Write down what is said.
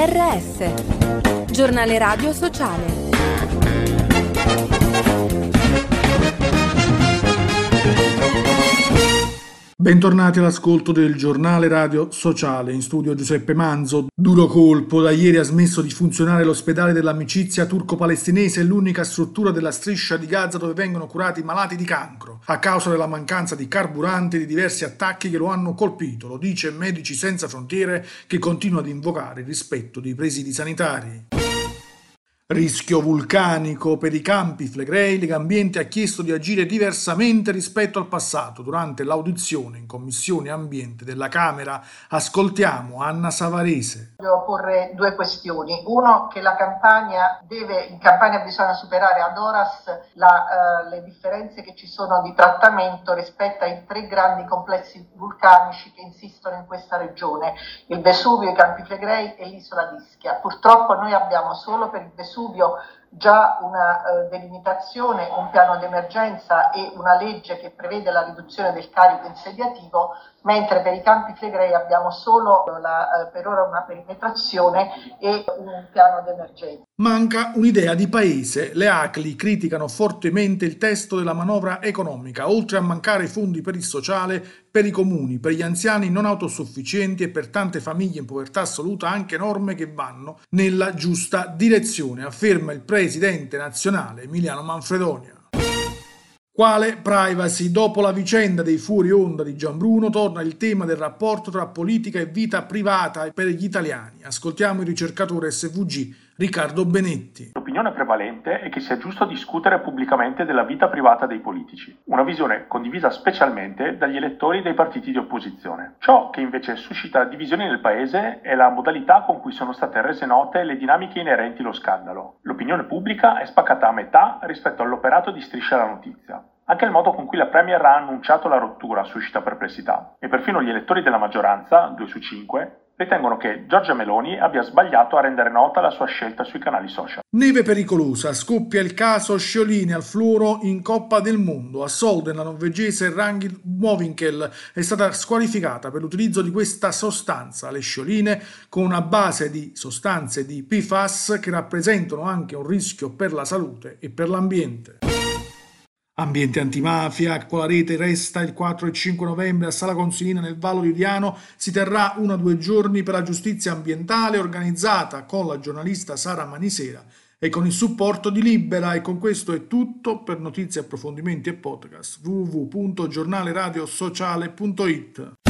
GRS, Giornale Radio Sociale. Bentornati all'ascolto del Giornale Radio Sociale. In studio Giuseppe Manzo. Duro colpo, da ieri ha smesso di funzionare l'ospedale dell'amicizia turco-palestinese, l'unica struttura della striscia di Gaza dove vengono curati i malati di cancro, a causa della mancanza di carburante e di diversi attacchi che lo hanno colpito. Lo dice Medici Senza Frontiere, che continua ad invocare il rispetto dei presidi sanitari. Rischio vulcanico per i Campi Flegrei. Legambiente ha chiesto di agire diversamente rispetto al passato. Durante l'audizione in Commissione Ambiente della Camera ascoltiamo Anna Savarese. Voglio porre due questioni. Uno, che in Campania bisogna superare ad horas le differenze che ci sono di trattamento rispetto ai tre grandi complessi vulcanici che insistono in questa regione, il Vesuvio, i Campi Flegrei e l'isola d'Ischia. Purtroppo noi abbiamo solo per il Vesuvio già una delimitazione, un piano d'emergenza e una legge che prevede la riduzione del carico insediativo, mentre per i Campi Flegrei abbiamo solo per ora una perimetrazione e un piano d'emergenza. Manca un'idea di paese. Le ACLI criticano fortemente il testo della manovra economica, oltre a mancare fondi per il sociale, per i comuni, per gli anziani non autosufficienti e per tante famiglie in povertà assoluta, anche norme che vanno nella giusta direzione, afferma il presidente nazionale Emiliano Manfredonia. Quale privacy? Dopo la vicenda dei fuori onda di Gianbruno torna il tema del rapporto tra politica e vita privata per gli italiani. Ascoltiamo il ricercatore SVG Riccardo Benetti. L'opinione prevalente è che sia giusto discutere pubblicamente della vita privata dei politici, una visione condivisa specialmente dagli elettori dei partiti di opposizione. Ciò che invece suscita divisioni nel paese è la modalità con cui sono state rese note le dinamiche inerenti allo scandalo. L'opinione pubblica è spaccata a metà rispetto all'operato di Striscia la Notizia. Anche il modo con cui la Premier ha annunciato la rottura suscita perplessità e perfino gli elettori della maggioranza, 2 su 5, ritengono che Giorgia Meloni abbia sbagliato a rendere nota la sua scelta sui canali social. Neve pericolosa, scoppia il caso Sciolini al fluoro in Coppa del Mondo. A Solden la norvegese Ragnhild Mowinckel è stata squalificata per l'utilizzo di questa sostanza. Le scioline, con una base di sostanze di PFAS che rappresentano anche un rischio per la salute e per l'ambiente. Ambiente antimafia, con la rete resta il 4 e 5 novembre a Sala Consilina nel Vallo di Udiano. Si terrà 1-2 giorni per la giustizia ambientale organizzata con la giornalista Sara Manisera e con il supporto di Libera. E con questo è tutto. Per notizie, approfondimenti e podcast www.giornaleradiosociale.it.